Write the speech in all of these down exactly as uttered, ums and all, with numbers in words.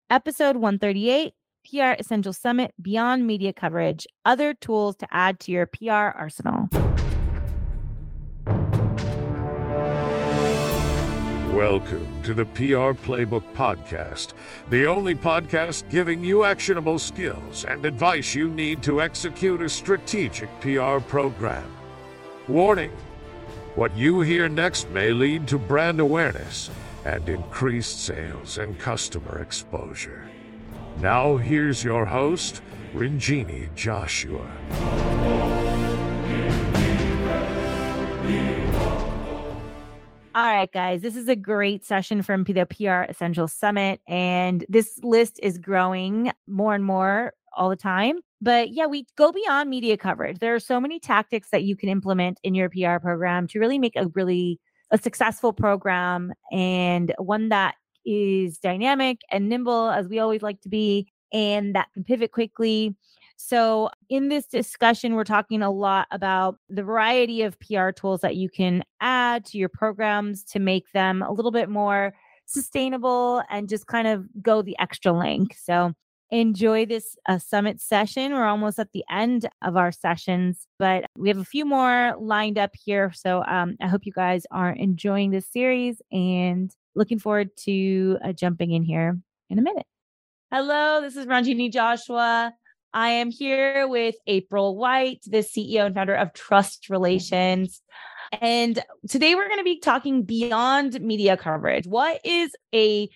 Episode one thirty-eight, P R Essential Summit, Beyond Media Coverage, Other Tools to Add to Your P R Arsenal. Welcome to the P R Playbook Podcast, the only podcast giving you actionable skills and advice you need to execute a strategic P R program. Warning: what you hear next may lead to brand awareness and increased sales and customer exposure. Now here's your host, Ranjini Joshua. All right, guys, this is a great session from the P R Essential Summit, and this list is growing more and more all the time. But yeah, we go beyond media coverage. There are so many tactics that you can implement in your P R program to really make a really a successful program, and one that is dynamic and nimble, as we always like to be, and that can pivot quickly. So in this discussion, we're talking a lot about the variety of P R tools that you can add to your programs to make them a little bit more sustainable and just kind of go the extra length. So enjoy this uh, summit session. We're almost at the end of our sessions, but we have a few more lined up here. So um, I hope you guys are enjoying this series and looking forward to uh, jumping in here in a minute. Hello, this is Ranjini Joshua. I am here with April White, the C E O and founder of Trust Relations. And today we're going to be talking beyond media coverage. What is a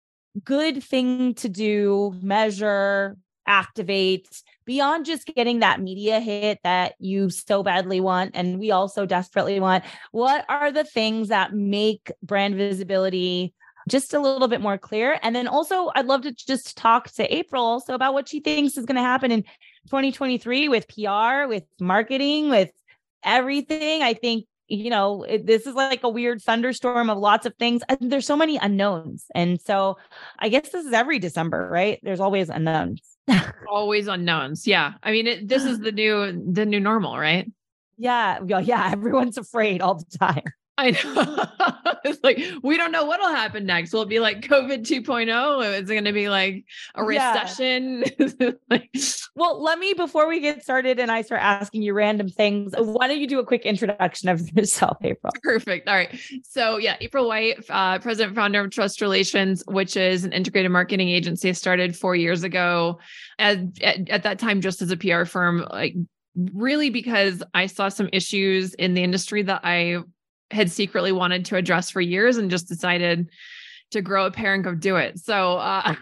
good thing to do, measure, activate beyond just getting that media hit that you so badly want and we also desperately want? What are the things that make brand visibility just a little bit more clear? And then also, I'd love to just talk to April also about what she thinks is going to happen in twenty twenty-three with P R, with marketing, with everything. I think, you know, it, this is like a weird thunderstorm of lots of things. And there's so many unknowns. And so I guess this is every December, right? There's always unknowns. Always unknowns. Yeah. I mean, it, this is the new, the new normal, right? Yeah. Yeah. Yeah. Everyone's afraid all the time. I know. It's like, we don't know what'll happen next. Will it be like COVID two point oh? Is it going to be like a recession? Yeah. Like, well, let me, before we get started and I start asking you random things, why don't you do a quick introduction of yourself, April? Perfect. All right. So yeah, April White, uh, president, founder of Trust Relations, which is an integrated marketing agency I started four years ago. At, at, at that time, just as a P R firm, like really because I saw some issues in the industry that I had secretly wanted to address for years and just decided to grow a pair and go do it. So uh,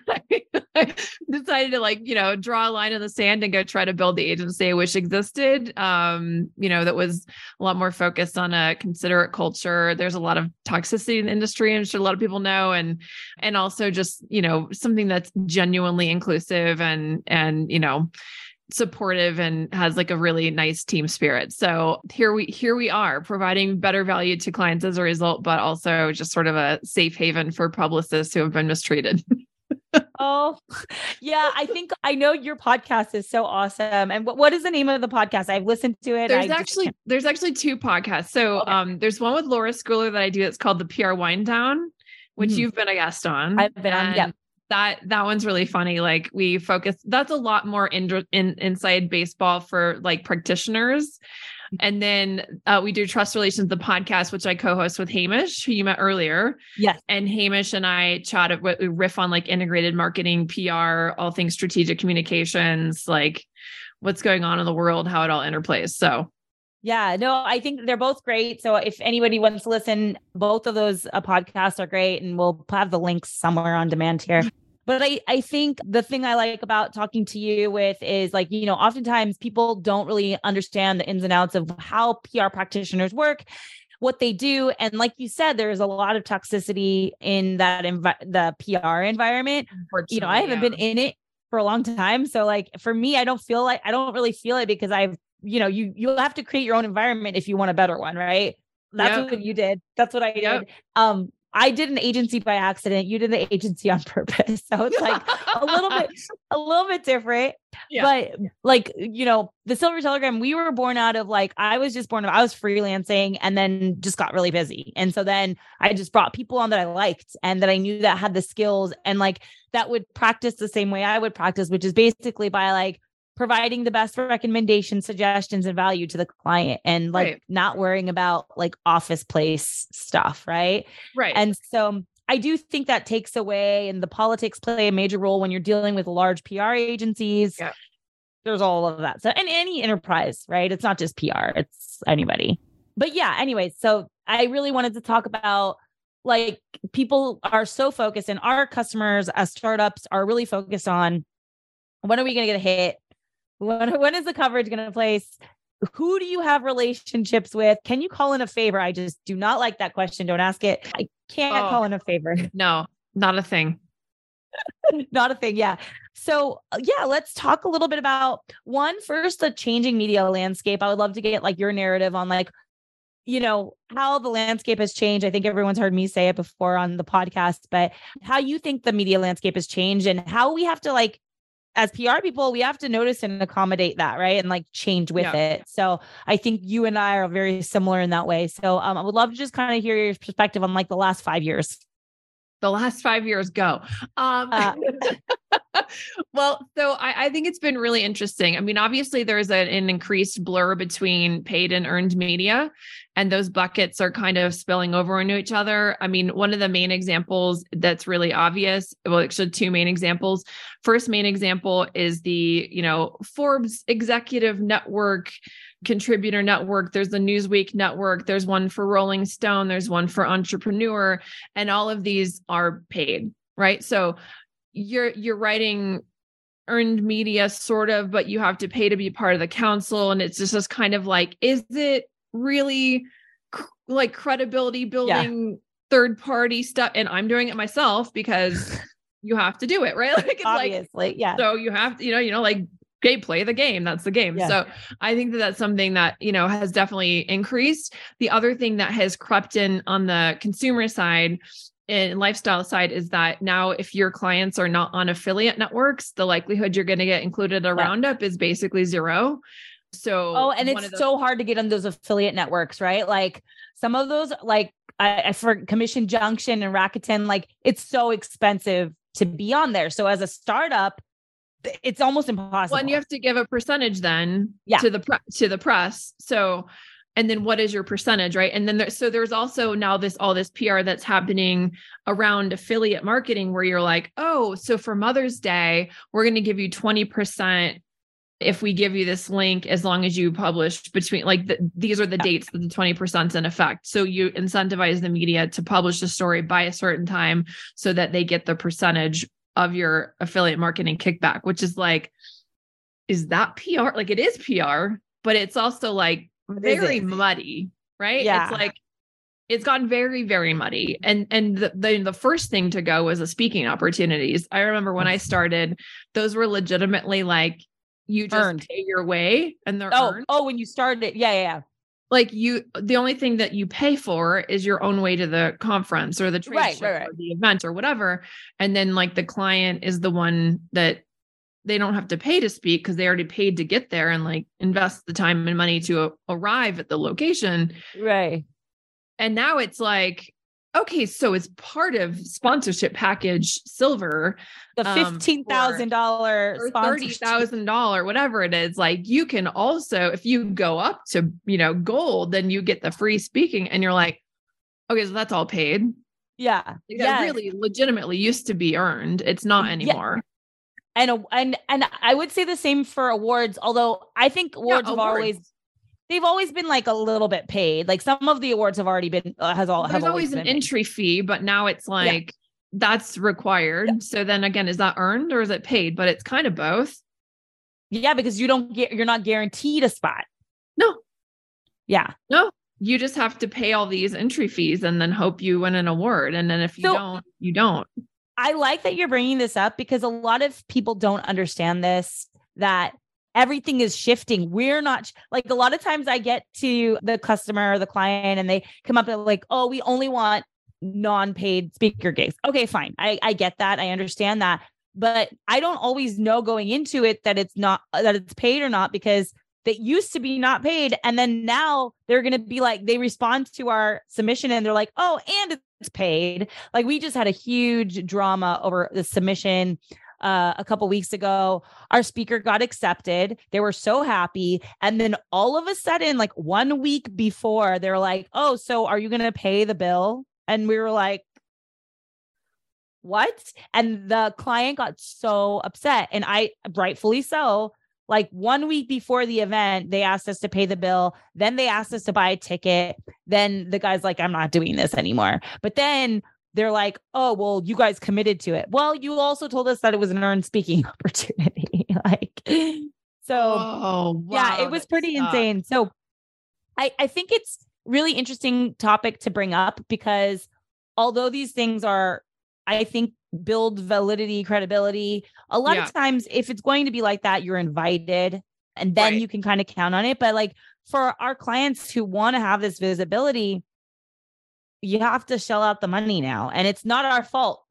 I decided to like, you know, draw a line in the sand and go try to build the agency, which existed, um, you know, that was a lot more focused on a considerate culture. There's a lot of toxicity in the industry, and a lot of people know, and, and also just, you know, something that's genuinely inclusive and, and, you know, supportive and has like a really nice team spirit. So here we here we are providing better value to clients as a result, but also just sort of a safe haven for publicists who have been mistreated. Oh, yeah. I think I know your podcast is so awesome. And what, what is the name of the podcast? I've listened to it. There's I actually there's actually two podcasts. So okay. um, there's one with Laura Schooler that I do. It's called the P R Wind Down, which mm-hmm. you've been a guest on. I've been on. Yeah. That that one's really funny. Like we focus, that's a lot more in, in inside baseball for like practitioners. And then uh, we do Trust Relations, the podcast, which I co-host with Hamish, who you met earlier. Yes. And Hamish and I chat, we riff on like integrated marketing, P R, all things strategic communications, like what's going on in the world, how it all interplays. So yeah, no, I think they're both great. So if anybody wants to listen, both of those uh, podcasts are great, and we'll have the links somewhere on demand here. But I, I think the thing I like about talking to you with is like, you know, oftentimes people don't really understand the ins and outs of how P R practitioners work, what they do. And like you said, there's a lot of toxicity in that, envi- the P R environment. You know, I haven't yeah. been in it for a long time. So like, for me, I don't feel like, I don't really feel it because I've, you know, you, you have to create your own environment if you want a better one, right? That's yep. what you did. That's what I did. Yep. Um, I did an agency by accident. You did the agency on purpose. So it's like a little bit, a little bit different. Yeah. But like, you know, the Silver Telegram, we were born out of like, I was just born, I was freelancing and then just got really busy. And so then I just brought people on that I liked and that I knew that had the skills and like that would practice the same way I would practice, which is basically by like providing the best recommendation, suggestions, and value to the client and like Right. not worrying about like office place stuff. Right. Right. And so I do think that takes away, and the politics play a major role when you're dealing with large P R agencies. Yeah. There's all of that. So, and any enterprise, right? It's not just P R, it's anybody. But yeah, anyway, so I really wanted to talk about like people are so focused, and our customers as startups are really focused on when are we going to get a hit? When, when is the coverage going to place? Who do you have relationships with? Can you call in a favor? I just do not like that question. Don't ask it. I can't Oh. call in a favor. No, not a thing. Not a thing. Yeah. So uh, yeah, let's talk a little bit about one first, the changing media landscape. I would love to get like your narrative on like, you know, how the landscape has changed. I think everyone's heard me say it before on the podcast, but how you think the media landscape has changed and how we have to like, as P R people, we have to notice and accommodate that, right? And like change with Yeah. it. So I think you and I are very similar in that way. So um, I would love to just kind of hear your perspective on like the last five years. The last five years go. Um, Uh, well, so I, I think it's been really interesting. I mean, obviously there's a, an increased blur between paid and earned media, and those buckets are kind of spilling over into each other. I mean, one of the main examples that's really obvious, well, actually two main examples. First main example is the, you know, Forbes Executive Network, Contributor Network. There's the Newsweek Network. There's one for Rolling Stone. There's one for Entrepreneur, and all of these are paid, right? So you're you're writing earned media sort of, but you have to pay to be part of the council. And it's just this kind of like, is it really cr- like credibility building third party stuff? And I'm doing it myself because you have to do it, right? Like it's obviously, like, yeah. so you have to, you know, you know, like okay, play the game. That's the game. Yeah. So I think that that's something that, you know, has definitely increased. The other thing that has crept in on the consumer side and lifestyle side is that now if your clients are not on affiliate networks, the likelihood you're going to get included a Yeah. roundup is basically zero. So, Oh, and one it's of those- so hard to get on those affiliate networks, right? Like some of those, like I, I for Commission Junction and Rakuten, like it's so expensive to be on there. So as a startup, it's almost impossible. well, and you have to give a percentage then Yeah. to the pre- to the press. So, and then what is your percentage, right? And then there, so there's also now this all this P R that's happening around affiliate marketing where you're like, oh, so for Mother's Day, we're going to give you twenty percent if we give you this link as long as you publish between like the, these are the dates that the twenty percent is in effect. So you incentivize the media to publish a story by a certain time so that they get the percentage of your affiliate marketing kickback, which is like, is that P R? Like it is P R, but it's also like very muddy, right? Yeah. It's like, it's gotten very, very muddy. And, and the, the, the first thing to go was the speaking opportunities. I remember when I started, those were legitimately like, you just Earned. pay your way and they're Oh, earned. oh, when you started it. Yeah, yeah, yeah. Like you, the only thing that you pay for is your own way to the conference or the trade Right, show right, right. or the event or whatever. And then like the client is the one that they don't have to pay to speak because they already paid to get there and like invest the time and money to a- arrive at the location. Right. And now it's like, okay, so it's part of sponsorship package silver. The Um, fifteen thousand dollars or thirty thousand dollars, whatever it is, like you can also, if you go up to, you know, gold, then you get the free speaking and you're like, okay, so that's all paid. Yeah. Like, that Yes. really legitimately used to be earned. It's not Yeah. anymore. And, a- and, and I would say the same for awards, although I think awards have awards. always, they've always been like a little bit paid. Like some of the awards have already been, uh, has all, There's have always an been paid. entry fee, but now it's like, that's required. Yeah. So then again, is that earned or is it paid? But it's kind of both. Yeah. Because you don't get, you're not guaranteed a spot. No, Yeah. no, you just have to pay all these entry fees and then hope you win an award. And then if you So- don't, you don't. I like that you're bringing this up because a lot of people don't understand this, that everything is shifting. We're not like a lot of times I get to the customer or the client and they come up and like, oh, we only want non-paid speaker gigs. Okay, fine. I, I get that. I understand that. but I don't always know going into it that it's not, that it's paid or not, because that used to be not paid. And then now they're going to be like, they respond to our submission and they're like, oh, and it's paid. Like we just had a huge drama over the submission uh, a couple weeks ago. Our speaker got accepted. They were so happy. And then all of a sudden, like one week before, they're like, oh, so are you going to pay the bill? And we were like, what? And the client got so upset, and I, rightfully so. Like one week before the event, they asked us to pay the bill. Then they asked us to buy a ticket. Then the guy's like, I'm not doing this anymore. But then they're like, oh, well, you guys committed to it. Well, you also told us that it was an earned speaking opportunity. Like, so oh, wow, yeah, it was pretty sucks. insane. So I, I think it's really interesting topic to bring up, because although these things are, I think, build validity, credibility, a lot yeah. of times if it's going to be like that, you're invited and then right. you can kind of count on it. But like for our clients who want to have this visibility, you have to shell out the money now, and it's not our fault.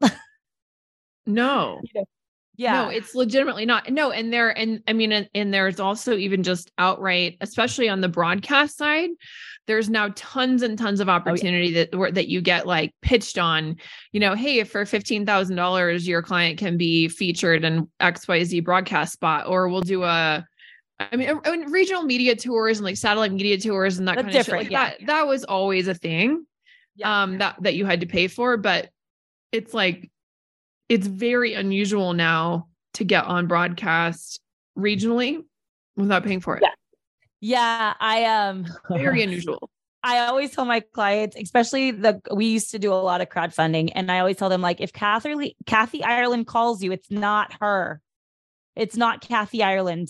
No. Yeah. No, it's legitimately not. No. And there, and I mean, and, and there's also even just outright, especially on the broadcast side, there's now tons and tons of opportunity oh, yeah. that, where, that you get like pitched on, you know, hey, if for fifteen thousand dollars, your client can be featured in X Y Z broadcast spot, or we'll do a, I mean, I mean regional media tours and like satellite media tours and that That's kind of shit. Like yeah. that, that was always a thing yeah. um, that, that you had to pay for, but it's like, it's very unusual now to get on broadcast regionally without paying for it. Yeah. Yeah. I, um, very unusual. I always tell my clients, especially the, we used to do a lot of crowdfunding, and I always tell them, like, if Kathy, Kathy Ireland calls you, it's not her. It's not Kathy Ireland.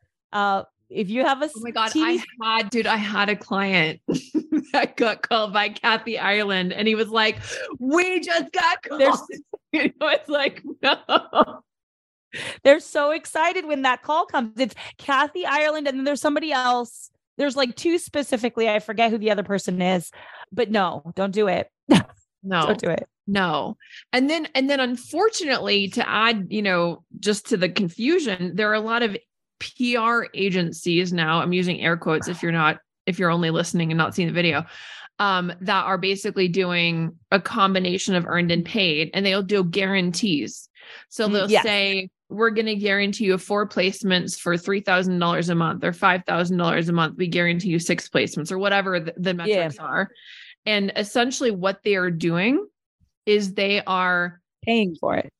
Uh, if you have a, oh my God, T V- I had, dude, I had a client that got called by Kathy Ireland, and he was like, we just got called. You know, it's like, no. They're so excited when that call comes. It's Kathy Ireland, and then there's somebody else. There's like two specifically. I forget who the other person is, but no, don't do it. No, don't do it. No. And then, and then unfortunately, to add, you know, just to the confusion, there are a lot of P R agencies now. I'm using air quotes if you're not, if you're only listening and not seeing the video, um, that are basically doing a combination of earned and paid, and they'll do guarantees. So they'll yes. say, we're going to guarantee you four placements for three thousand dollars a month or five thousand dollars a month. We guarantee you six placements, or whatever the, the metrics yeah. are. And essentially what they are doing is they are paying for it.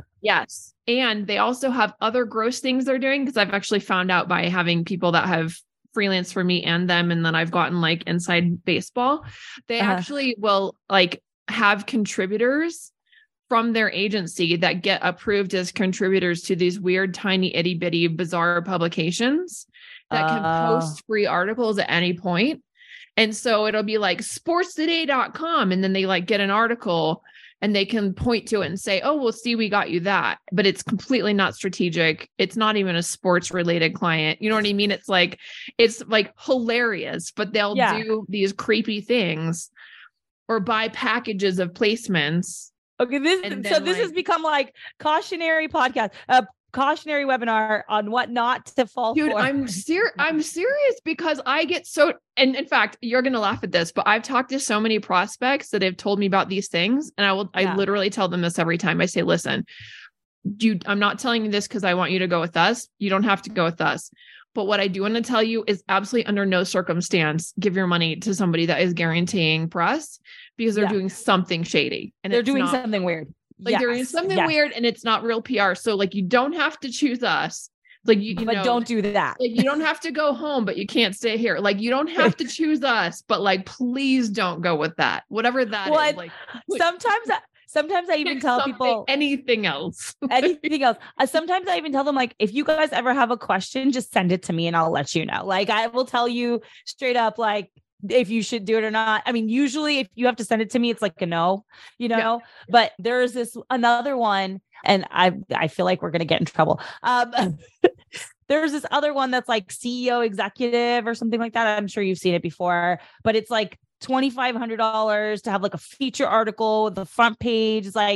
Yes. And they also have other gross things they're doing, because I've actually found out by having people that have freelance for me and them, and then I've gotten like inside baseball. They uh-huh. actually will like have contributors from their agency that get approved as contributors to these weird, tiny, itty bitty, bizarre publications that uh, can post free articles at any point. And so it'll be like sports today dot com. And then they like get an article and they can point to it and say, oh, well, see, we got you that, but it's completely not strategic. It's not even a sports related client. You know what I mean? It's like, it's like hilarious, but they'll yeah. do these creepy things or buy packages of placements. Okay, this so this like, has become like cautionary podcast, a cautionary webinar on what not to fall dude, for. Dude, I'm serious. I'm serious because I get so, and in fact, you're going to laugh at this, but I've talked to so many prospects that have told me about these things. And I will, yeah. I literally tell them this every time. I say, listen, you, I'm not telling you this because I want you to go with us. You don't have to go with us. But what I do want to tell you is absolutely under no circumstance give your money to somebody that is guaranteeing press, because they're yeah. doing something shady. And they're doing not, something weird. Like yes. they're doing something yes. weird, and it's not real P R. So like, you don't have to choose us. Like you, you but know, don't do that. Like you don't have to go home, but you can't stay here. Like you don't have to choose us, but like, please don't go with that. Whatever that well, is. Like sometimes I, Sometimes I even tell people anything else, anything else. Uh, sometimes I even tell them, like, if you guys ever have a question, just send it to me and I'll let you know. Like, I will tell you straight up, like, if you should do it or not. I mean, usually if you have to send it to me, it's like a no, you know, yeah. but there's this another one, and I, I feel like we're going to get in trouble. Um, there's this other one that's like C E O executive or something like that. I'm sure you've seen it before, but it's like twenty-five hundred dollars to have like a feature article with the front page. It's like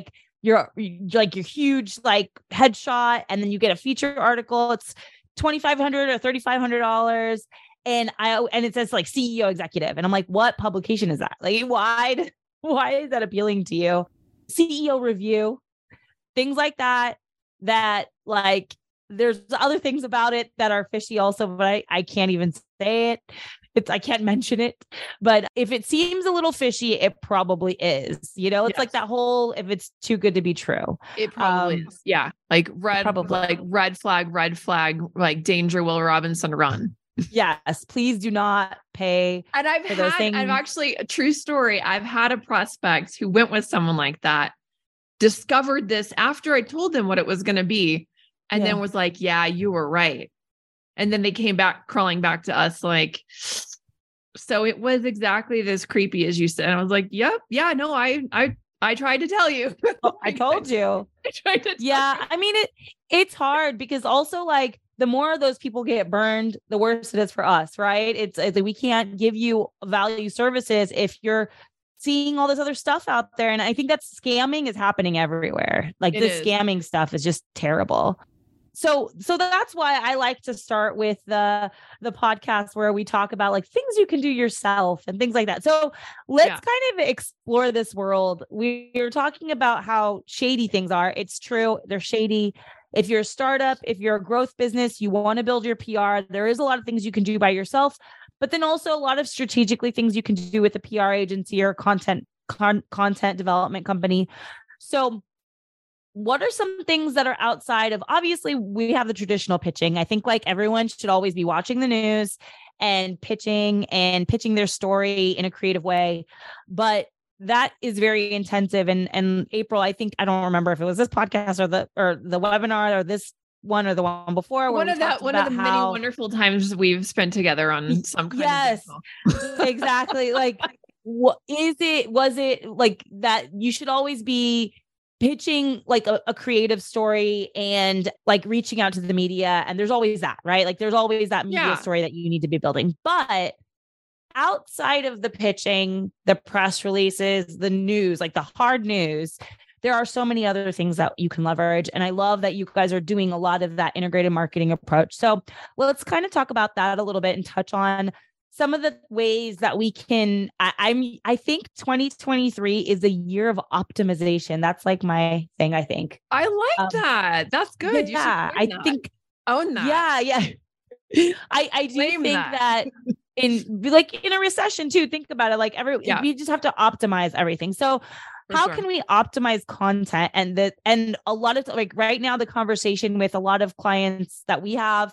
your, like your huge like headshot, and then you get a feature article. It's twenty-five hundred dollars or thirty-five hundred dollars. And I, and it says like C E O executive. And I'm like, what publication is that? Like, why, why is that appealing to you? C E O review, things like that, that like, there's other things about it that are fishy also, but I, I can't even say it. It's, I can't mention it, but if it seems a little fishy, it probably is, you know, it's yes. like that whole, if it's too good to be true. It probably um, is. Yeah. Like red, probably. like red flag, red flag, like danger, Will Robinson run. Yes. Please do not pay. And I've for had, those things. I've actually, a true story. I've had a prospect who went with someone like that, discovered this after I told them what it was going to be. And yeah. then was like, yeah, you were right. And then they came back crawling back to us like, so it was exactly this creepy as you said. And I was like, yep, yeah, no, I, I, I tried to tell you. Oh, I told you. I tried to tell yeah. you. I mean, it, it's hard because also like the more of those people get burned, the worse it is for us. Right. It's, it's like, we can't give you value services if you're seeing all this other stuff out there. And I think that scamming is happening everywhere. Like this scamming stuff is just terrible. So, so that's why I like to start with the, the podcast where we talk about like things you can do yourself and things like that. So let's yeah. kind of explore this world. We were talking about how shady things are. It's true. They're shady. If you're a startup, if you're a growth business, you want to build your P R, there is a lot of things you can do by yourself, but then also a lot of strategically things you can do with a P R agency or content, con- content development company. So what are some things that are outside of, obviously we have the traditional pitching. I think like everyone should always be watching the news and pitching and pitching their story in a creative way. But that is very intensive. And, and April, I think, I don't remember if it was this podcast or the, or the webinar or this one or the one before. One of that, one of the how, many wonderful times we've spent together on some kind yes, of exactly. Like, what is it, was it like that you should always be pitching like a, a creative story and like reaching out to the media. And there's always that, right? Like there's always that media yeah. story that you need to be building. But outside of the pitching, the press releases, the news, like the hard news, there are so many other things that you can leverage. And I love that you guys are doing a lot of that integrated marketing approach. So let's kind of talk about that a little bit and touch on some of the ways that we can, I, I'm, I think twenty twenty-three is a year of optimization. That's like my thing, I think. I like um, that. That's good. Yeah, I that. think. Own that. Yeah, yeah. I, I do Blame think that. that in like in a recession too, think about it. Like every, yeah. we just have to optimize everything. So For how sure. can we optimize content? And the, and a lot of like right now, the conversation with a lot of clients that we have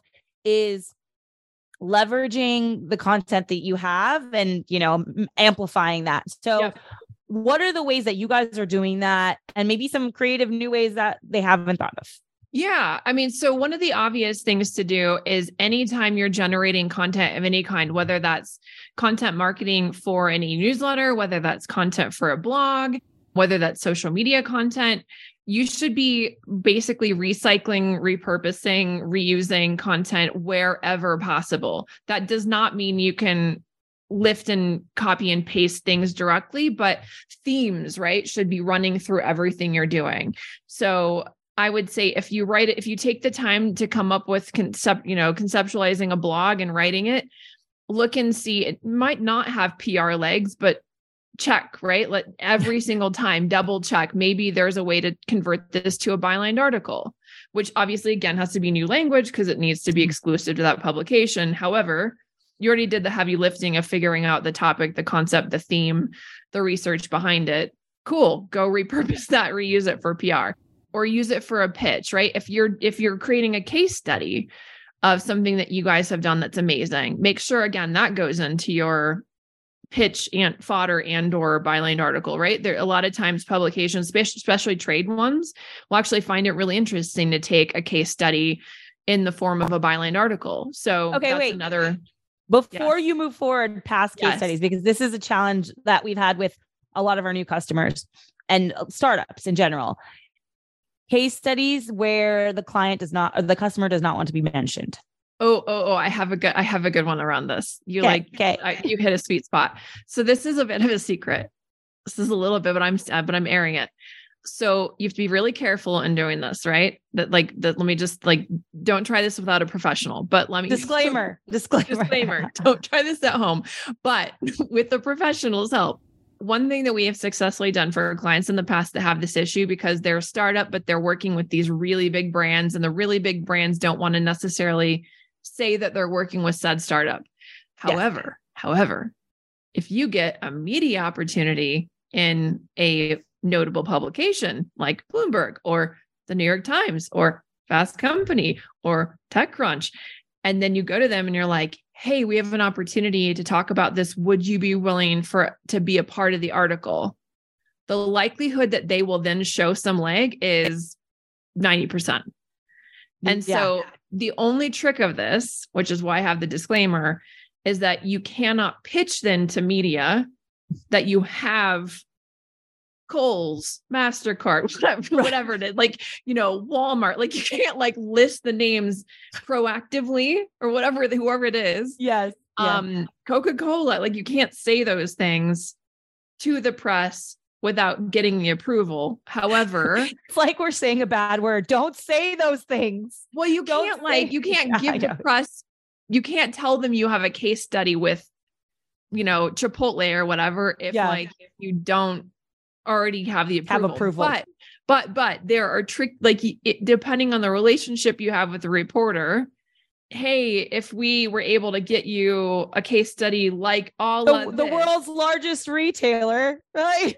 is leveraging the content that you have and, you know, amplifying that. So yeah. what are the ways that you guys are doing that? And maybe some creative new ways that they haven't thought of? Yeah. I mean, so one of the obvious things to do is anytime you're generating content of any kind, whether that's content marketing for any newsletter, whether that's content for a blog, whether that's social media content, you should be basically recycling, repurposing, reusing content wherever possible. That does not mean you can lift and copy and paste things directly, but themes, right, should be running through everything you're doing. So I would say if you write it, if you take the time to come up with concept, you know, conceptualizing a blog and writing it, look and see, it might not have P R legs, but check, right? Let every single time double check. Maybe there's a way to convert this to a bylined article, which obviously again has to be new language because it needs to be exclusive to that publication. However, you already did the heavy lifting of figuring out the topic, the concept, the theme, the research behind it. Cool. Go repurpose that, reuse it for P R or use it for a pitch, right? If you're, if you're creating a case study of something that you guys have done that's amazing, make sure again, that goes into your pitch and fodder and or byline article, right? There a lot of times publications, especially trade ones, will actually find it really interesting to take a case study in the form of a byline article. So okay, that's wait. another. Before yes. you move forward past case yes. studies, because this is a challenge that we've had with a lot of our new customers and startups in general. Case studies where the client does not, or the customer does not want to be mentioned. Oh, oh, oh, I have a good, I have a good one around this. You okay, like, okay. I, you hit a sweet spot. So this is a bit of a secret. This is a little bit, but I'm, uh, but I'm airing it. So you have to be really careful in doing this, right? That like that. Let me just like, don't try this without a professional, but let me disclaimer, disclaimer, disclaimer. Don't try this at home, but with the professional's help. One thing that we have successfully done for our clients in the past that have this issue because they're a startup, but they're working with these really big brands, and the really big brands don't want to necessarily say that they're working with said startup. However, yes. however, if you get a media opportunity in a notable publication like Bloomberg or the New York Times or Fast Company or TechCrunch, and then you go to them and you're like, hey, we have an opportunity to talk about this. Would you be willing for to be a part of the article? The likelihood that they will then show some leg is ninety percent. And yeah. so the only trick of this, which is why I have the disclaimer, is that you cannot pitch then to media that you have Kohl's, MasterCard, whatever, whatever it is, like, you know, Walmart, like you can't like list the names proactively or whatever, whoever it is. Yes. Um, yeah. Coca-Cola, like you can't say those things to the press without getting the approval. However, it's like we're saying a bad word. Don't say those things. Well, you Don't can't like, say- you can't give the press, you can't tell them you have a case study with, you know, Chipotle or whatever. If yeah. like, if you don't already have the approval. Have approval. But, but, but there are trick, like it, depending on the relationship you have with the reporter, hey, if we were able to get you a case study like all the, of the this, world's largest retailer, right?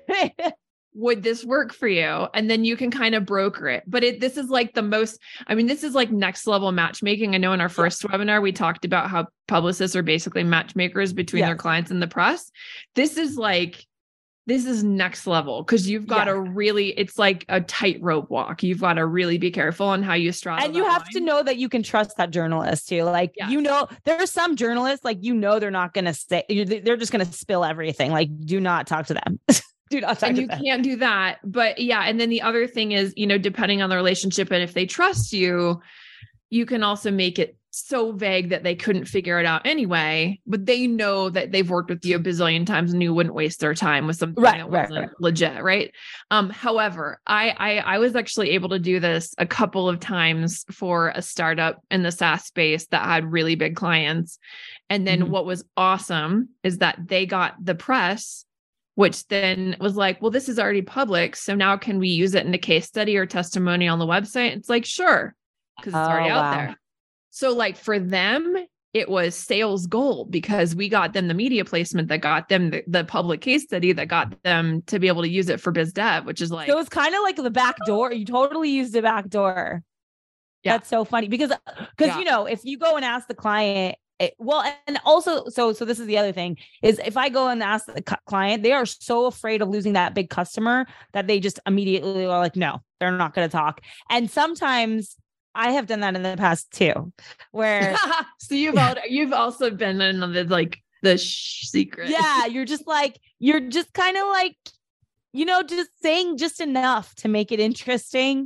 would this work for you? And then you can kind of broker it. But it, this is like the most, I mean, this is like next level matchmaking. I know in our first yeah. webinar, we talked about how publicists are basically matchmakers between yes. their clients and the press. This is like, this is next level because you've got to yeah. really, it's like a tightrope walk. You've got to really be careful on how you straddle. And you have line. to know that you can trust that journalist too. Like, yes. you know, there are some journalists, like, you know, they're not going to say, they're just going to spill everything. Like, do not talk to them. do not talk and to you them. can't do that. But yeah. And then the other thing is, you know, depending on the relationship and if they trust you, you can also make it so vague that they couldn't figure it out anyway, but they know that they've worked with you a bazillion times and you wouldn't waste their time with something right, that right, wasn't right. legit. Right. Um, however, I, I, I was actually able to do this a couple of times for a startup in the SaaS space that had really big clients. And then mm-hmm. what was awesome is that they got the press, which then was like, well, this is already public. So now can we use it in a case study or testimony on the website? It's like, sure. Because it's already oh, out wow. there. So like for them, it was sales gold because we got them the media placement that got them the, the public case study that got them to be able to use it for biz dev, which is like. So it's kind of like the back door. You totally used the back door. Yeah. That's so funny because, because, yeah. you know, if you go and ask the client, it, well, and also, so, so this is the other thing is if I go and ask the cu- client, they are so afraid of losing that big customer that they just immediately are like, no, they're not going to talk. And sometimes I have done that in the past too, where so you've all, you've also been in the like the sh- secret. Yeah, you're just like you're just kind of like, you know, just saying just enough to make it interesting,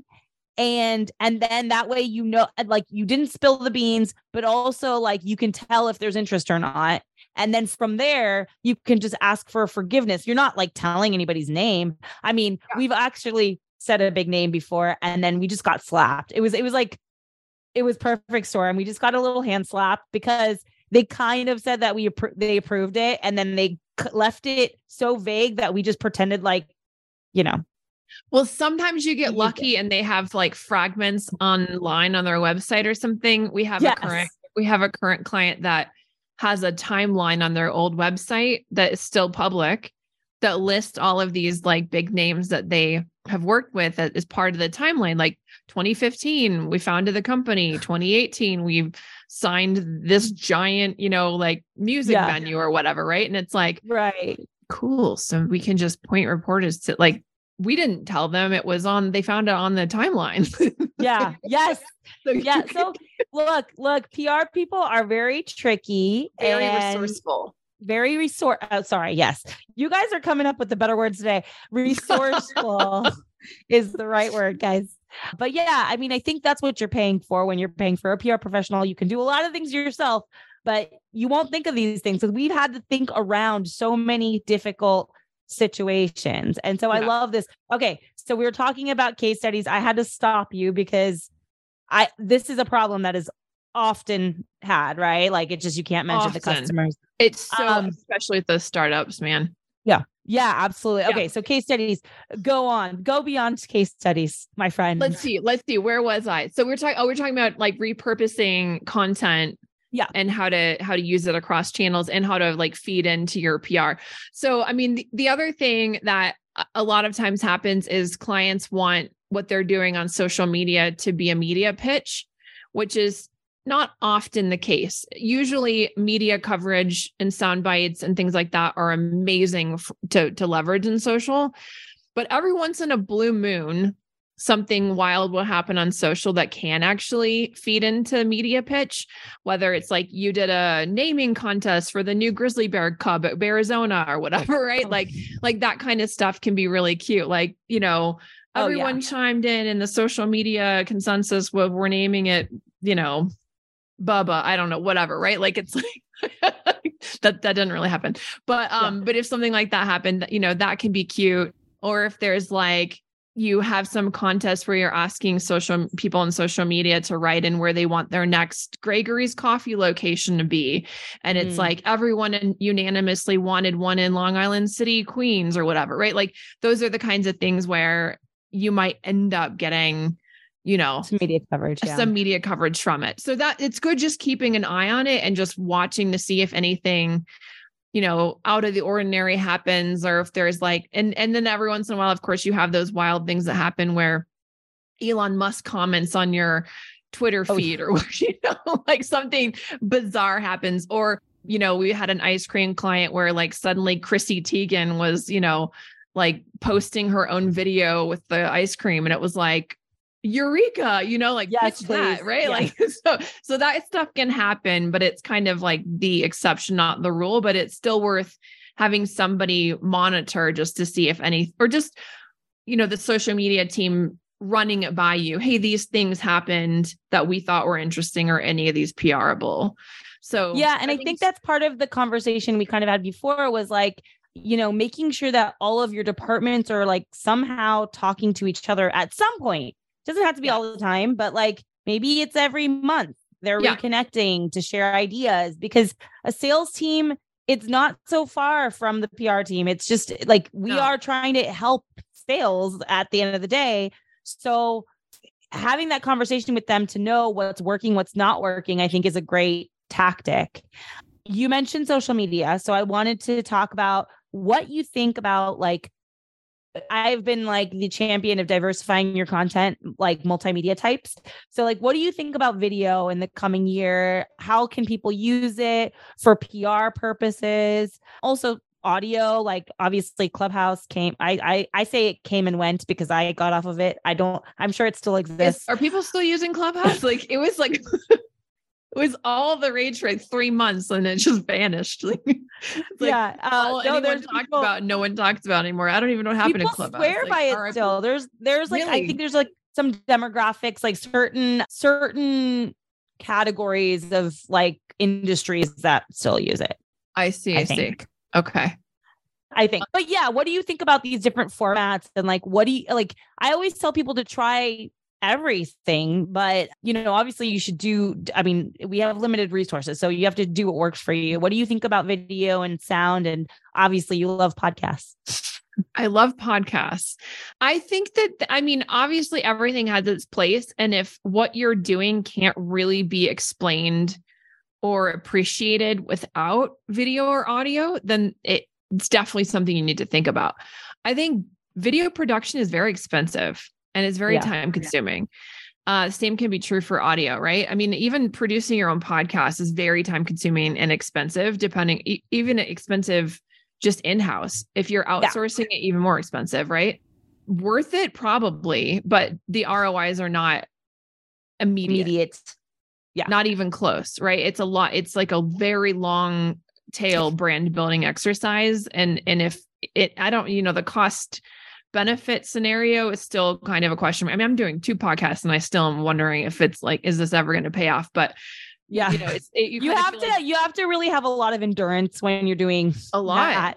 and and then that way you know, like you didn't spill the beans, but also like you can tell if there's interest or not, and then from there you can just ask for forgiveness. You're not like telling anybody's name. I mean, yeah. we've actually said a big name before and then we just got slapped. It was, it was like, it was perfect storm. We just got a little hand slap because they kind of said that we, appro- they approved it. And then they c- left it so vague that we just pretended like, you know. Well, sometimes you get lucky and they have like fragments online on their website or something. We have yes. a current, we have a current client that has a timeline on their old website that is still public that lists all of these like big names that they have worked with as part of the timeline. Like twenty fifteen, we founded the company. twenty eighteen, we signed this giant, you know, like music yeah. venue or whatever. Right. And it's like, right. Cool. So we can just point reporters to like, we didn't tell them it was on, they found it on the timeline. yeah. Yes. So, yeah. So look, look, P R people are very tricky, very and resourceful. Very resource. Oh, sorry. Yes. You guys are coming up with the better words today. Resourceful is the right word, guys. But yeah, I mean, I think that's what you're paying for when you're paying for a P R professional. You can do a lot of things yourself, but you won't think of these things because we've had to think around so many difficult situations. And so Yeah. I love this. Okay. So we were talking about case studies. I had to stop you because I, this is a problem that is often had, right? Like it's just, you can't mention the Often. customers. It's so, Um, especially with the startups, man. Yeah. Yeah, absolutely. Yeah. Okay. So case studies, go on, go beyond case studies, my friend. Let's see. Let's see. Where was I? So we're talking, oh, we're talking about like repurposing content. Yeah. And how to, how to use it across channels and how to like feed into your P R. So, I mean, the, the other thing that a lot of times happens is clients want what they're doing on social media to be a media pitch, which is not often the case. Usually media coverage and sound bites and things like that are amazing f- to, to leverage in social, but every once in a blue moon, something wild will happen on social that can actually feed into media pitch, whether it's like you did a naming contest for the new grizzly bear cub at Arizona or whatever, right? Like, like that kind of stuff can be really cute. Like, you know, everyone oh, yeah. chimed in in the social media consensus where we're naming it, you know, Bubba, I don't know, whatever, right? Like it's like that, that didn't really happen. But, um, yeah. but if something like that happened, you know, that can be cute. Or if there's like, you have some contest where you're asking social people on social media to write in where they want their next Gregory's coffee location to be. And it's mm. like everyone unanimously wanted one in Long Island City, Queens or whatever, right? Like those are the kinds of things where you might end up getting, you know, some media coverage, yeah. some media coverage from it. So that it's good just keeping an eye on it and just watching to see if anything, you know, out of the ordinary happens, or if there's like, and, and then every once in a while, of course, you have those wild things that happen where Elon Musk comments on your Twitter feed oh, yeah. or, you know, like something bizarre happens. Or, you know, we had an ice cream client where like suddenly Chrissy Teigen was, you know, like posting her own video with the ice cream. And it was like, Eureka, you know, like yes, that, right? Yes. Like, so, so that stuff can happen, but it's kind of like the exception, not the rule, but it's still worth having somebody monitor just to see if any, or just, you know, the social media team running it by you. Hey, these things happened that we thought were interesting, or any of these PRable. So yeah. And I, I think, think that's part of the conversation we kind of had before was like, you know, making sure that all of your departments are like somehow talking to each other at some point. Doesn't have to be yeah. all the time, but like maybe it's every month they're yeah. reconnecting to share ideas, because a sales team, it's not so far from the P R team. It's just like we no. are trying to help sales at the end of the day. So having that conversation with them to know what's working, what's not working, I think is a great tactic. You mentioned social media. So I wanted to talk about what you think about like, I've been like the champion of diversifying your content, like multimedia types. So like, what do you think about video in the coming year? How can people use it for P R purposes? Also audio, like obviously Clubhouse came, I, I, I say it came and went because I got off of it. I don't, I'm sure it still exists. Is, are people still using Clubhouse? Like it was like... It was all the rage for like three months and it just vanished. Like, like yeah, uh, all no, anyone talked people, about, no one talks about anymore. I don't even know what happened in Clubhouse. Swear like, by it R I P still. There's, there's like, really? I think there's like some demographics, like certain, certain categories of like industries that still use it. I see. I, I see. Okay. I think, but yeah, what do you think about these different formats? And like, what do you like? I always tell people to try everything, but you know, obviously you should do, I mean, we have limited resources, so you have to do what works for you. What do you think about video and sound? And obviously you love podcasts. I love podcasts. I think that, I mean, obviously everything has its place. And if what you're doing can't really be explained or appreciated without video or audio, then it, it's definitely something you need to think about. I think video production is very expensive. And it's very yeah. time consuming. Uh, same can be true for audio, right? I mean, even producing your own podcast is very time consuming and expensive, depending, e- even expensive just in-house. If you're outsourcing yeah. it, even more expensive, right? Worth it probably, but the R O Is are not immediate. immediate. Yeah. Not even close, right? It's a lot. It's like a very long tail brand building exercise. And, and if it, I don't, you know, the cost benefit scenario is still kind of a question. I mean, I'm doing two podcasts and I still am wondering if it's like, is this ever going to pay off? But yeah, you know, it's, it, you, you have to, like, you have to really have a lot of endurance when you're doing a lot. That.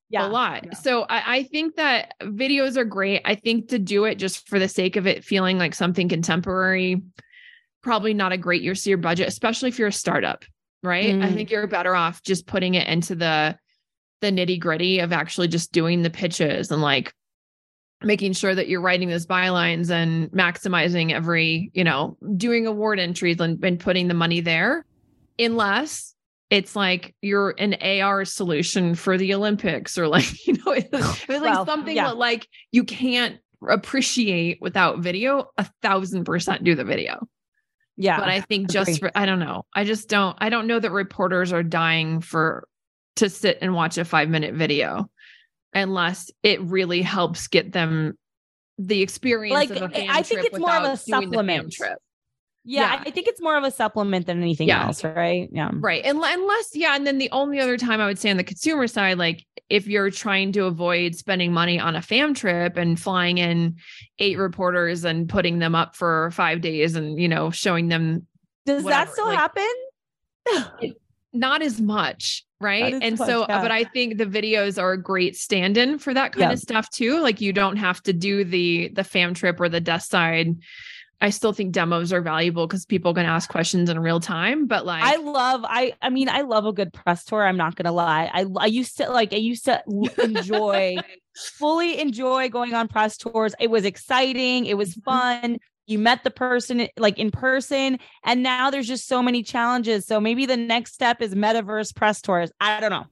Yeah. a lot. Yeah. So I, I think that videos are great. I think to do it just for the sake of it feeling like something contemporary, probably not a great use of your budget, especially if you're a startup, right? Mm. I think you're better off just putting it into the, the nitty gritty of actually just doing the pitches and like making sure that you're writing those bylines and maximizing every, you know, doing award entries and, and putting the money there. Unless it's like you're an A R solution for the Olympics or like, you know, it's, it's like Well, something yeah. that like you can't appreciate without video, a thousand percent do the video. Yeah. But I think just for, I don't know. I just don't, I don't know that reporters are dying for, to sit and watch a five minute video unless it really helps get them the experience Like, of a fam I think trip it's more of a without doing the fam supplement. trip. Yeah, Yeah. I think it's more of a supplement than anything Yeah. else, right? Yeah. Right. And unless, yeah. And then the only other time I would say on the consumer side, like if you're trying to avoid spending money on a fam trip and flying in eight reporters and putting them up for five days and, you know, showing them. Does whatever, that still like, happen? it, not as much. Right. Not as And much, so, yeah. but I think the videos are a great stand-in for that kind Yeah. of stuff too. Like you don't have to do the, the fam trip or the desk side. I still think demos are valuable because people can ask questions in real time, but like, I love, I, I mean, I love a good press tour. I'm not going to lie. I, I used to like, I used to enjoy, fully enjoy going on press tours. It was exciting. It was fun. You met the person like in person, and now there's just so many challenges. So maybe the next step is metaverse press tours. I don't know.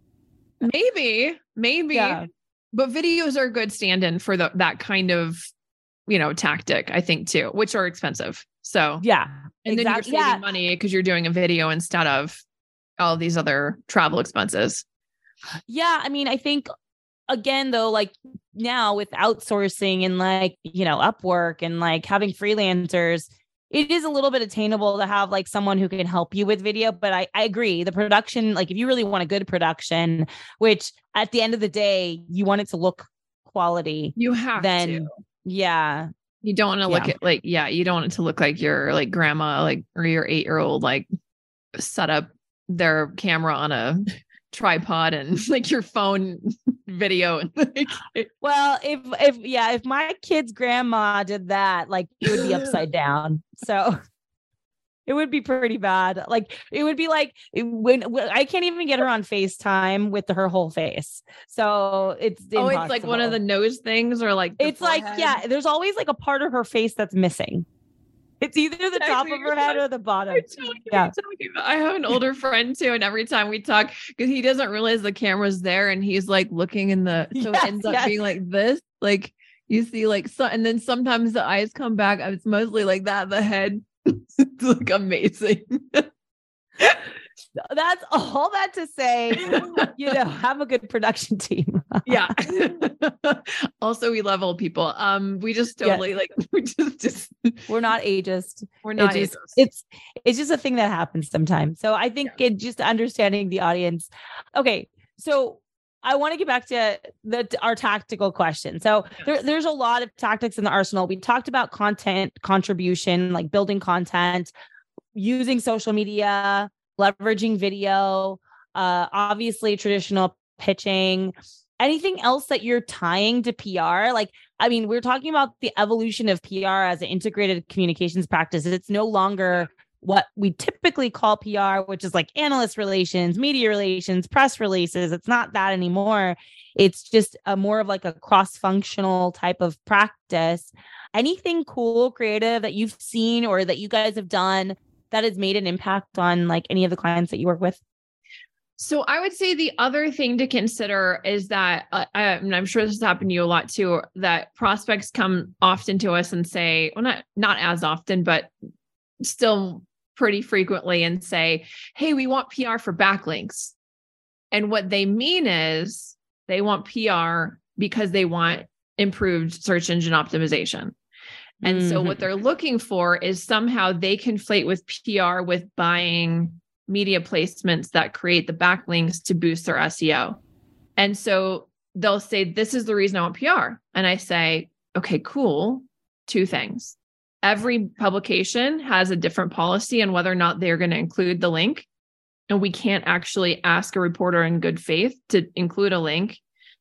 maybe, maybe, Yeah. but videos are a good stand-in for the, that kind of, you know, tactic, I think too, which are expensive. So Yeah. and then you're exactly. saving Yeah. money because you're doing a video instead of all these other travel expenses. Yeah. I mean, I think again, though, like now with outsourcing and like, you know, Upwork and like having freelancers, it is a little bit attainable to have like someone who can help you with video. But I, I agree. The production, like if you really want a good production, which at the end of the day, you want it to look quality, You have then to. yeah. You don't want to look Yeah. at like, yeah, you don't want it to look like your like grandma, like, or your eight year old, like set up their camera on a tripod and like your phone video. And like, Well, if, if, yeah, if my kid's grandma did that, like it would be upside down. So it would be pretty bad. Like it would be like when, when I can't even get her on FaceTime with her whole face. So it's oh, it's like one of the impossible. nose things or like, the It's like, forehead. yeah, there's always like a part of her face that's missing. It's either the Exactly, top of you're her head talking- or the bottom. You're talking- Yeah. you're talking about- I have an older friend too, and every time we talk, because he doesn't realize the camera's there, and he's like looking in the, so Yes, it ends up yes. being like this, like you see, like so, and then sometimes the eyes come back. It's mostly like that. The head, it's like amazing. That's all that to say, you know, have a good production team. Yeah. Also, we love old people. Um, we just Yeah. totally like we just just We're not ageist. we're not. It just- ageist. it's it's just a thing that happens sometimes. So I think it just understanding the audience. Okay, so I want to get back to the our tactical question. So there, Yes. there's a lot of tactics in the arsenal. We talked about content contribution, like building content, using social media, leveraging video, uh, obviously traditional pitching. Anything else that you're tying to P R? Like, I mean, we're talking about the evolution of P R as an integrated communications practice. It's no longer what we typically call P R, which is like analyst relations, media relations, press releases. It's not that anymore. It's just a more of like a cross-functional type of practice. Anything cool, creative that you've seen or that you guys have done that has made an impact on like any of the clients that you work with? So I would say the other thing to consider is that, uh, I, and I'm sure this has happened to you a lot too, that prospects come often to us and say, well, not, not as often, but still pretty frequently and say, hey, we want P R for backlinks. And what they mean is they want P R because they want improved search engine optimization. And so what they're looking for is somehow they conflate with P R with buying media placements that create the backlinks to boost their S E O. And so they'll say, this is the reason I want P R. And I say, okay, cool. Two things. Every publication has a different policy on whether or not they're going to include the link. And we can't actually ask a reporter in good faith to include a link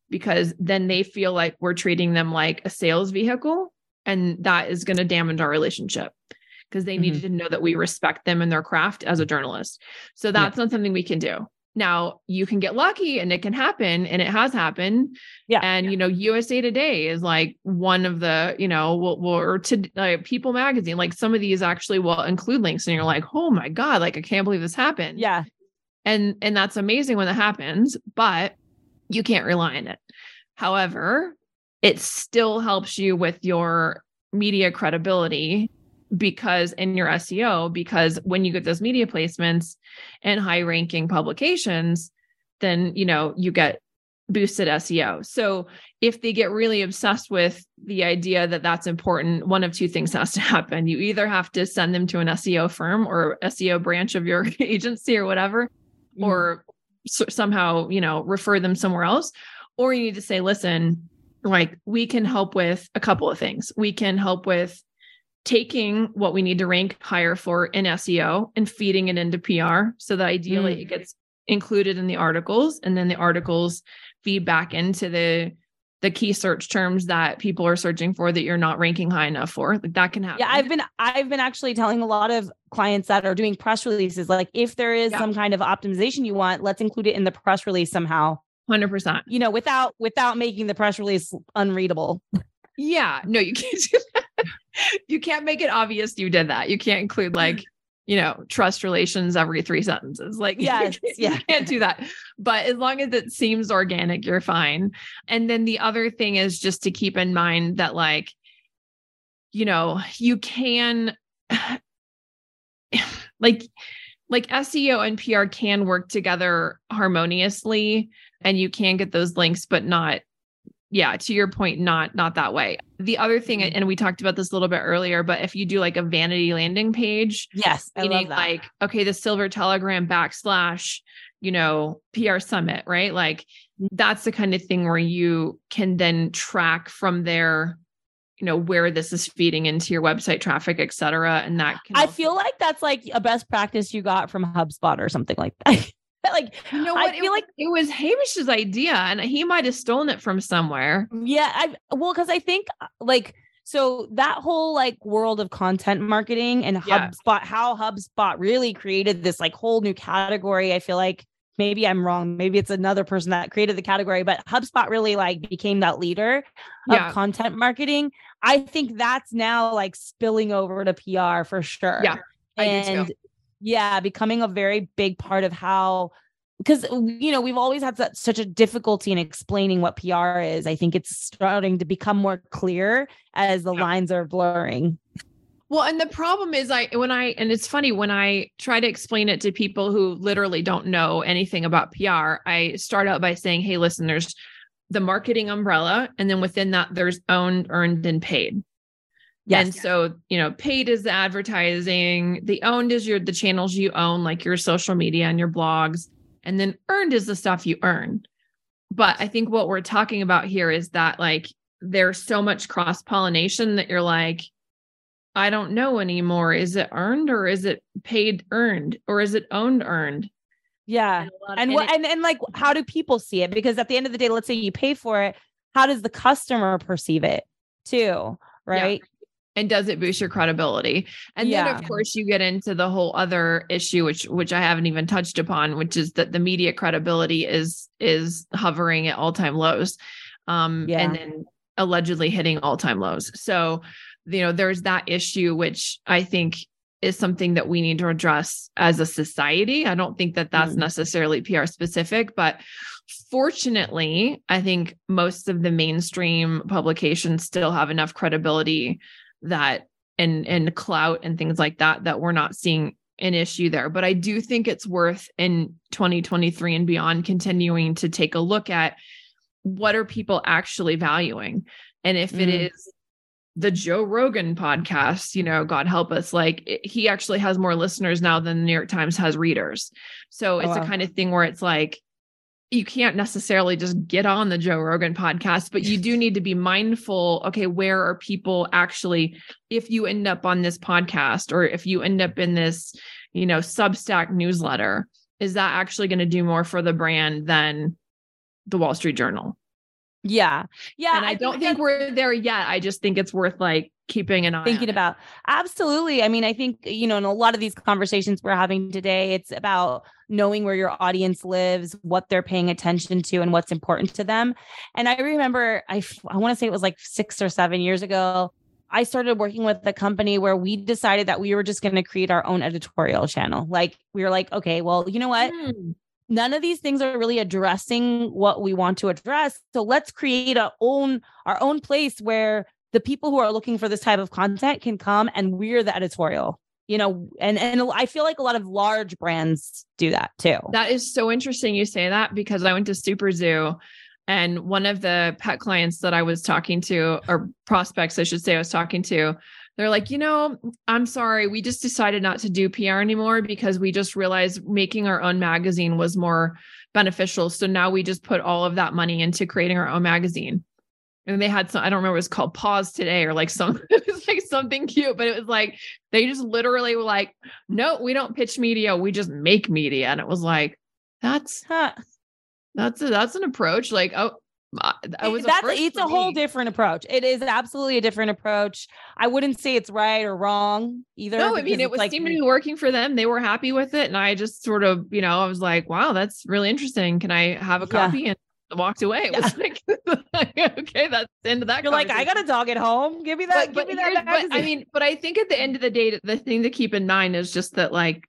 because then they feel like we're treating them like a sales vehicle, and that is going to damage our relationship because they mm-hmm. needed to know that we respect them and their craft as a journalist. So that's yeah. not something we can do. Now you can get lucky and it can happen, and it has happened. Yeah. And, yeah. you know, U S A Today is like one of the, you know, will, will or to uh, People Magazine, like some of these actually will include links, and you're like, oh my God, like, I can't believe this happened. Yeah. And, and that's amazing when that happens, but you can't rely on it. However, it still helps you with your media credibility because in your S E O, because when you get those media placements and high ranking publications, then, you know, you get boosted S E O. So if they get really obsessed with the idea that that's important, one of two things has to happen. You either have to send them to an S E O firm or S E O branch of your agency or whatever, mm. or so somehow, you know, refer them somewhere else. Or you need to say, listen, like, we can help with a couple of things. We can help with taking what we need to rank higher for in S E O and feeding it into P R. So that ideally mm. it gets included in the articles, and then the articles feed back into the the key search terms that people are searching for that you're not ranking high enough for. Like, that can happen. Yeah, I've been I've been actually telling a lot of clients that are doing press releases, like, if there is yeah. some kind of optimization you want, let's include it in the press release somehow. one hundred percent. You know, without without making the press release unreadable. Yeah, no, you can't do that. You can't make it obvious you did that. You can't include, like, you know, trust relations every three sentences. Like, yes, you, yeah. you can't do that. But as long as it seems organic, you're fine. And then the other thing is just to keep in mind that, like, you know, you can like, like S E O and P R can work together harmoniously, and you can get those links, but not, yeah, to your point, not, not that way. The other thing, and we talked about this a little bit earlier, but if you do like a vanity landing page, yes, I meaning love that. Like, okay, the Silver Telegram backslash, you know, P R Summit, right? Like, that's the kind of thing where you can then track from there, you know, where this is feeding into your website traffic, et cetera. And that can I also- feel like that's like a best practice you got from HubSpot or something like that. Like, you know what? I feel it, like it was Hamish's idea, and he might have stolen it from somewhere. Yeah, I well, because I think like so that whole like world of content marketing and Yeah. HubSpot, how HubSpot really created this like whole new category. I feel like maybe I'm wrong. Maybe it's another person that created the category, but HubSpot really like became that leader Yeah. of content marketing. I think that's now like spilling over to P R for sure. Yeah, I do and too. yeah, becoming a very big part of how, because, you know, we've always had that, such a difficulty in explaining what P R is. I think it's starting to become more clear as the Yeah. lines are blurring. Well, and the problem is I, when I, and it's funny when I try to explain it to people who literally don't know anything about P R, I start out by saying, hey, listen, there's the marketing umbrella. And then within that, there's owned, earned, and paid. Yes. And so, you know, paid is the advertising, the owned is your, the channels you own, like your social media and your blogs, and then earned is the stuff you earn. But I think what we're talking about here is that, like, there's so much cross-pollination that you're like, I don't know anymore. Is it earned or is it paid earned or is it owned earned? Yeah. And, of, and and, what, it, and, and like, how do people see it? Because at the end of the day, let's say you pay for it. How does the customer perceive it too? Right. Yeah. And does it boost your credibility? And yeah. then of course you get into the whole other issue, which, which I haven't even touched upon, which is that the media credibility is, is hovering at all time lows. Um, yeah. and then allegedly hitting all time lows. So, you know, there's that issue, which I think is something that we need to address as a society. I don't think that that's mm. necessarily P R specific, but fortunately, I think most of the mainstream publications still have enough credibility that and and clout and things like that, that we're not seeing an issue there. But I do think it's worth in twenty twenty-three and beyond continuing to take a look at what are people actually valuing. And if mm. it is the Joe Rogan podcast, you know, God help us, like it, he actually has more listeners now than the New York Times has readers. So it's oh, wow. a kind of thing where it's like, you can't necessarily just get on the Joe Rogan podcast, but you do need to be mindful. Okay, where are people actually, if you end up on this podcast or if you end up in this, you know, Substack newsletter, is that actually going to do more for the brand than the Wall Street Journal? Yeah. Yeah. And I, I don't think, think we're there yet. I just think it's worth like keeping an eye thinking on about. It. Absolutely. I mean, I think, you know, in a lot of these conversations we're having today, it's about knowing where your audience lives, what they're paying attention to, and what's important to them. And I remember, I, I want to say it was like six or seven years ago, I started working with a company where we decided that we were just going to create our own editorial channel. Like we were like, okay, well, you know what? Mm. None of these things are really addressing what we want to address. So let's create our own, our own place where the people who are looking for this type of content can come, and we're the editorial, you know, and, and I feel like a lot of large brands do that too. That is so interesting you say that, because I went to Super Zoo, and one of the pet clients that I was talking to, or prospects, I should say, I was talking to, they're like, you know, I'm sorry, we just decided not to do P R anymore because we just realized making our own magazine was more beneficial. So now we just put all of that money into creating our own magazine. And they had some, I don't remember, it was called Pause Today or like some, it was like something cute, but it was like, they just literally were like, no, we don't pitch media, we just make media. And it was like, that's, huh, that's, a, that's an approach. Like, oh, I was that's it's a whole different approach. It is absolutely a different approach. I wouldn't say it's right or wrong either. No, I mean, it was like, seemed to be working for them. They were happy with it. And I just sort of, you know, I was like, wow, that's really interesting. Can I have a copy? Yeah. And walked away. It yeah. was like, okay, that's the end of that. You're like, I got a dog at home. Give me that. But, give but me that. But, I mean, but I think at the end of the day, the thing to keep in mind is just that like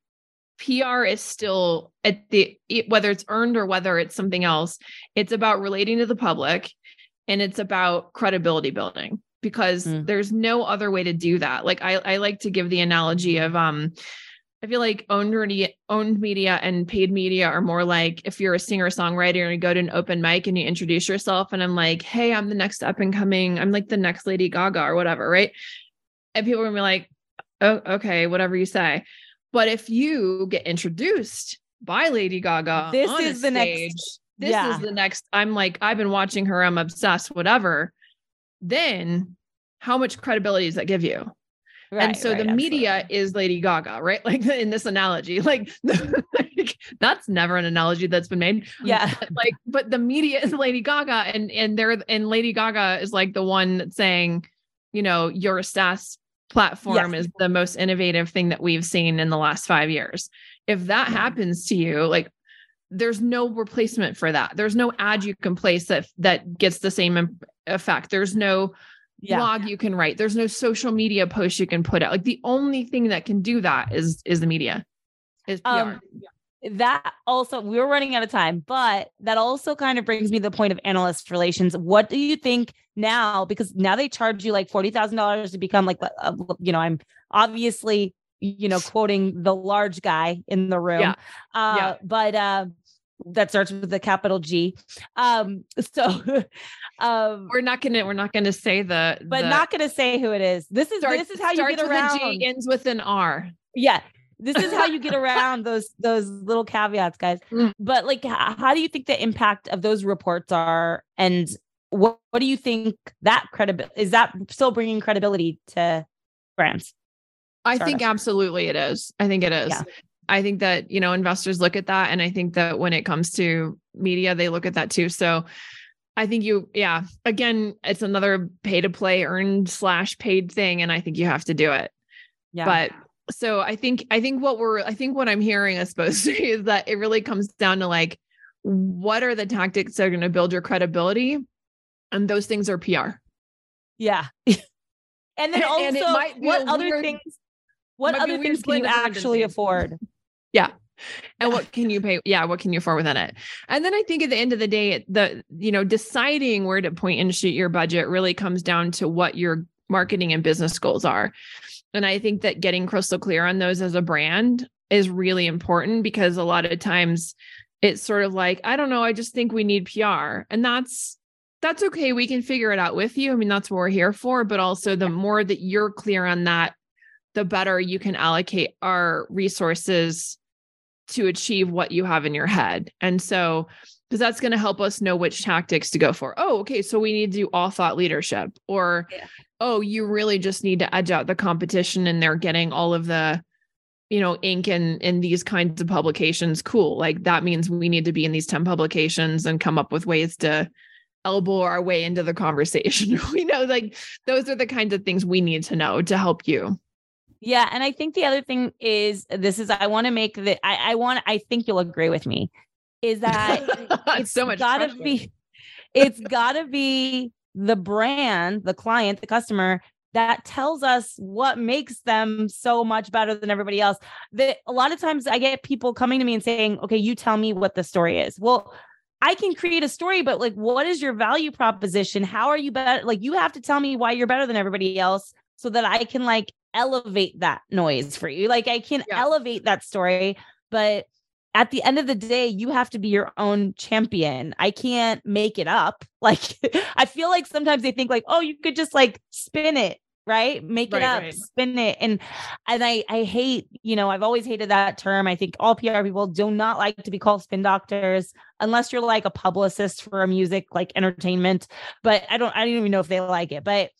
P R is still at the, whether it's earned or whether it's something else, it's about relating to the public, and it's about credibility building, because mm. there's no other way to do that. Like I, I like to give the analogy of, um, I feel like owned media, owned media and paid media are more like if you're a singer songwriter and you go to an open mic and you introduce yourself and I'm like, hey, I'm the next up and coming, I'm like the next Lady Gaga or whatever, right? And people are gonna be like, oh, okay, whatever you say. But if you get introduced by Lady Gaga, this on is a the stage, next, this yeah. is the next. I'm like, I've been watching her, I'm obsessed, whatever. Then how much credibility does that give you? Right, and so right, the media absolutely. Is Lady Gaga, right? Like in this analogy, like, like that's never an analogy that's been made. Yeah. But like, but the media is Lady Gaga, and and they're and Lady Gaga is like the one saying, you know, your SaaS platform yes. is the most innovative thing that we've seen in the last five years. If that yeah. happens to you, like, there's no replacement for that. There's no ad you can place that that gets the same effect. There's no yeah. blog you can write. There's no social media post you can put out. Like the only thing that can do that is is the media, is P R. Um, that also, we were running out of time, but that also kind of brings me to the point of analyst relations. What do you think now? Because now they charge you like forty thousand dollars to become like, uh, you know, I'm obviously, you know, quoting the large guy in the room, yeah. Uh, yeah. but uh, that starts with a capital G. Um, so um, we're not gonna we're not gonna say the, but the, not gonna say who it is. This is starts, this is how you get around. With a G, ends with an R. Yeah. This is how you get around those those little caveats, guys. Mm. But like, how, how do you think the impact of those reports are, and what, what do you think that credibility is? That still bringing credibility to brands? I Startup. think absolutely it is. I think it is. Yeah. I think that, you know, investors look at that, and I think that when it comes to media, they look at that too. So I think you, yeah, again, it's another pay to play, earned slash paid thing, and I think you have to do it. Yeah, but. So I think, I think what we're, I think what I'm hearing, I suppose, is that it really comes down to like, what are the tactics that are going to build your credibility? And those things are P R. Yeah. And then also, and what other weird, things, what other things can you actually afford? Yeah. And what can you pay? Yeah. What can you afford within it? And then I think at the end of the day, the, you know, deciding where to point and shoot your budget really comes down to what your marketing and business goals are. And I think that getting crystal clear on those as a brand is really important, because a lot of times it's sort of like, I don't know, I just think we need P R. And that's, that's okay. We can figure it out with you. I mean, that's what we're here for. But also the more that you're clear on that, the better you can allocate our resources to achieve what you have in your head. And so, because that's going to help us know which tactics to go for. Oh, okay. So we need to do all thought leadership, or, yeah. oh, you really just need to edge out the competition and they're getting all of the, you know, ink in, in these kinds of publications. Cool. Like that means we need to be in these ten publications and come up with ways to elbow our way into the conversation. We know like those are the kinds of things we need to know to help you. Yeah. And I think the other thing is this is, I want to make that I, I want, I think you'll agree with me is that it's so much gotta pressure. be, it's gotta be the brand, the client, the customer that tells us what makes them so much better than everybody else. That a lot of times I get people coming to me and saying, okay, you tell me what the story is. Well, I can create a story, but like, what is your value proposition? How are you better? Like, you have to tell me why you're better than everybody else so that I can like elevate that noise for you. Like I can yeah. elevate that story, but at the end of the day, you have to be your own champion. I can't make it up. Like, I feel like sometimes they think like, oh, you could just like spin it, right? Make right, it up, right. spin it. And, and I, I hate, you know, I've always hated that term. I think all P R people do not like to be called spin doctors unless you're like a publicist for a music, like entertainment, but I don't, I don't even know if they like it, but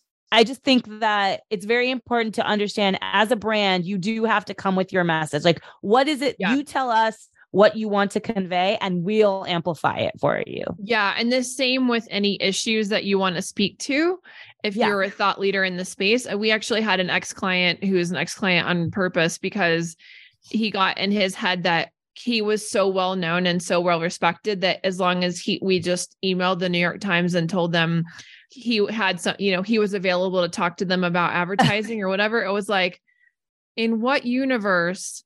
I just think that it's very important to understand as a brand, you do have to come with your message. Like, what is it? Yeah. You tell us what you want to convey and we'll amplify it for you. Yeah. And the same with any issues that you want to speak to. If yeah. you're a thought leader in the space, we actually had an ex-client who is an ex-client on purpose because he got in his head that he was so well known and so well respected that as long as he, we just emailed the New York Times and told them he had some, you know, he was available to talk to them about advertising or whatever. It was like, in what universe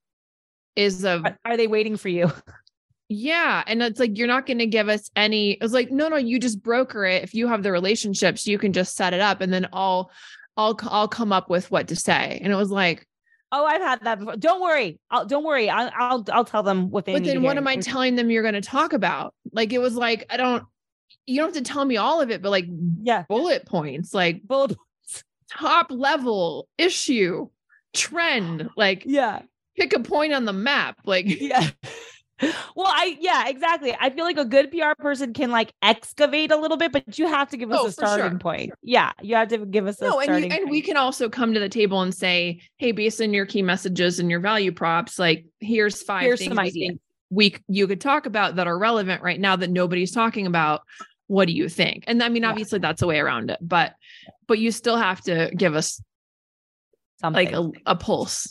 is a, are, are they waiting for you? Yeah. And it's like, you're not going to give us any, it was like, no, no, you just broker it. If you have the relationships, you can just set it up and then I'll, I'll, I'll come up with what to say. And it was like, oh, I've had that before. Don't worry. I'll, don't worry. I'll, I'll, I'll tell them what they but need. But then to what hear. am I telling them you're going to talk about? Like, it was like, I don't, you don't have to tell me all of it, but like yeah. bullet points, like bullet points. Top level issue, trend, like yeah. pick a point on the map. Like, yeah. Well, I, yeah, exactly. I feel like a good P R person can like excavate a little bit, but you have to give us oh, a starting sure. point. Yeah. You have to give us a no, starting and, you, point. And we can also come to the table and say, hey, based on your key messages and your value props, like here's five here's things some we ideas. think we, you could talk about that are relevant right now that nobody's talking about. What do you think? And I mean, obviously yeah. that's a way around it, but, but you still have to give us something like a, a pulse.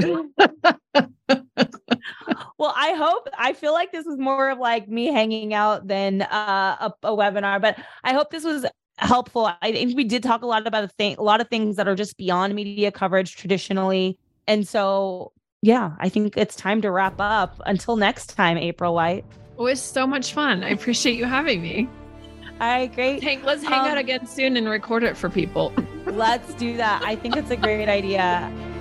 Well, I hope, I feel like this was more of like me hanging out than uh, a, a webinar, but I hope this was helpful. I think we did talk a lot about a thing, a lot of things that are just beyond media coverage traditionally. And so, yeah, I think it's time to wrap up. Until next time, April White. It was so much fun. I appreciate you having me. All right, great. Hey, let's hang um, out again soon and record it for people. Let's do that. I think it's a great idea.